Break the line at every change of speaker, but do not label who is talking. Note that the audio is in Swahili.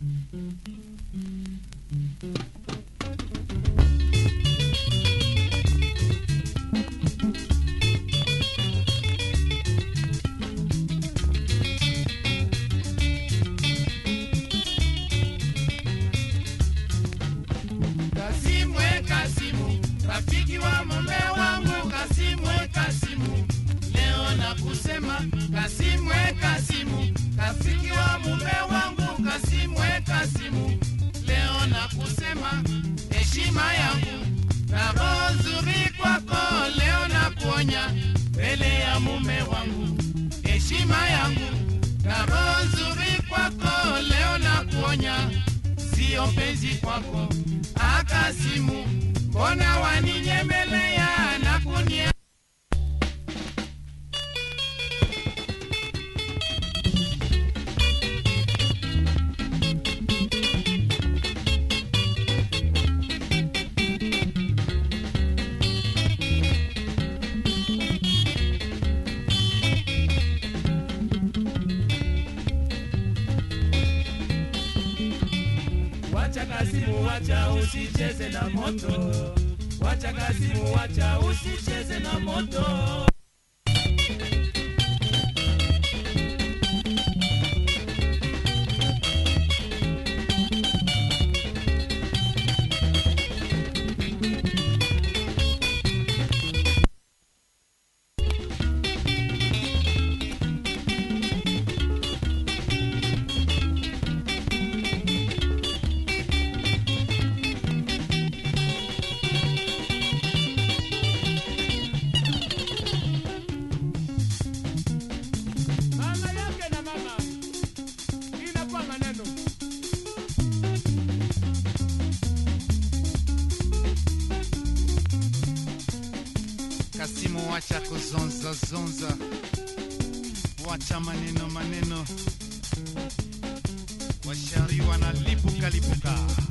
Rafiki wa mume wangu Kasimu, Kasimu, leo nakusema Kasimu, Kasimu, rafiki wa mume wangu Kasimu, Kasimu, leo nakusema heshima yangu na roho nzuri kwako, leo nakuonya mbele ya mume wangu, heshima yangu na roho nzuri kwako, leo nakuonya, sio penzi kwako. Kasimu, mbona waninyemelea na kunia Wacha Kasimu, wacha usicheze na moto. Wacha Kasimu, wacha usicheze na moto.
Kasimu, wacha kuzonza zonza, wacha maneno maneno, washari wanalipuka lipuka.